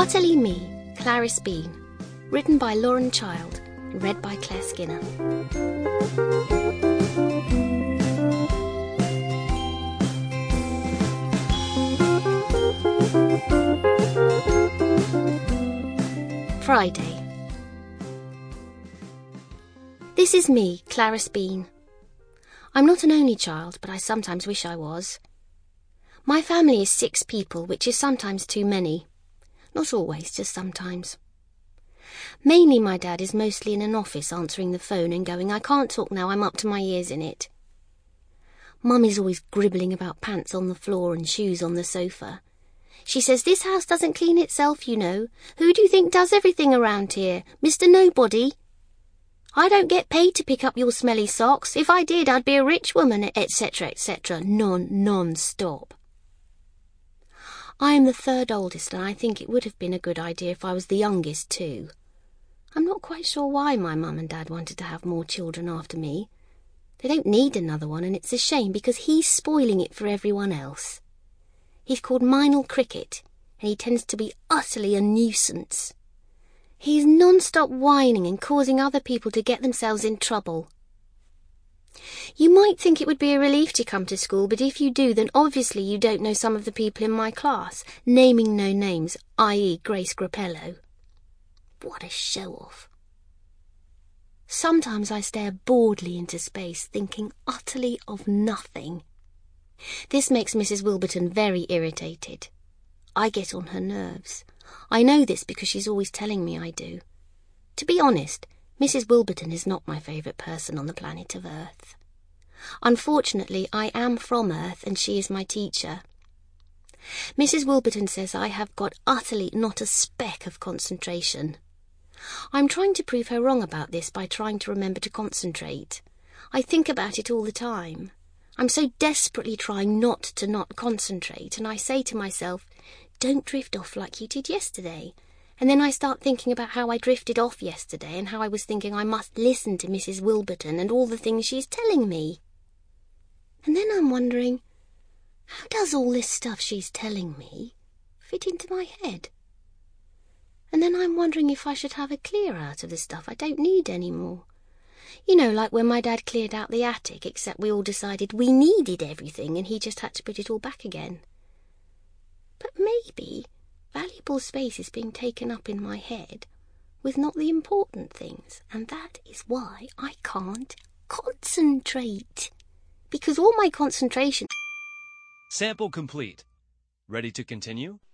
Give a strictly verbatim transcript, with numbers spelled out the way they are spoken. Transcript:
Utterly Me, Clarice Bean. Written by Lauren Child. Read by Claire Skinner. Friday. This is me, Clarice Bean. I'm not an only child, but I sometimes wish I was. My family is six people, which is sometimes too many. Not always, just sometimes. Mainly my dad is mostly in an office answering the phone and going, "I can't talk now, I'm up to my ears in it." Mum is always gribbling about pants on the floor and shoes on the sofa. She says, "This house doesn't clean itself, you know. Who do you think does everything around here? Mister Nobody? I don't get paid to pick up your smelly socks. If I did, I'd be a rich woman," et cetera, et cetera, non, non-stop. I am the third oldest, and I think it would have been a good idea if I was the youngest too. I'm not quite sure why my mum and dad wanted to have more children after me. They don't need another one, and it's a shame because he's spoiling it for everyone else. He's called Meinl Cricket, and he tends to be utterly a nuisance. He's non-stop whining and causing other people to get themselves in trouble. You might think it would be a relief to come to school, but if you do, then obviously you don't know some of the people in my class, naming no names, that is. Grace Grappello. What a show-off. Sometimes I stare boredly into space, thinking utterly of nothing. This makes Missus Wilburton very irritated. I get on her nerves. I know this because she's always telling me I do. To be honest, Missus Wilburton is not my favourite person on the planet of Earth. Unfortunately, I am from Earth and she is my teacher. Missus Wilburton says I have got utterly not a speck of concentration. I'm trying to prove her wrong about this by trying to remember to concentrate. I think about it all the time. I'm so desperately trying not to not concentrate, and I say to myself, "Don't drift off like you did yesterday." And then I start thinking about how I drifted off yesterday and how I was thinking I must listen to Missus Wilburton and all the things she's telling me. And then I'm wondering, how does all this stuff she's telling me fit into my head? And then I'm wondering if I should have a clear out of the stuff I don't need anymore. You know, like when my dad cleared out the attic, except we all decided we needed everything and he just had to put it all back again. But maybe valuable space is being taken up in my head with not the important things, and that is why I can't concentrate. Because all my concentration... Sample complete. Ready to continue?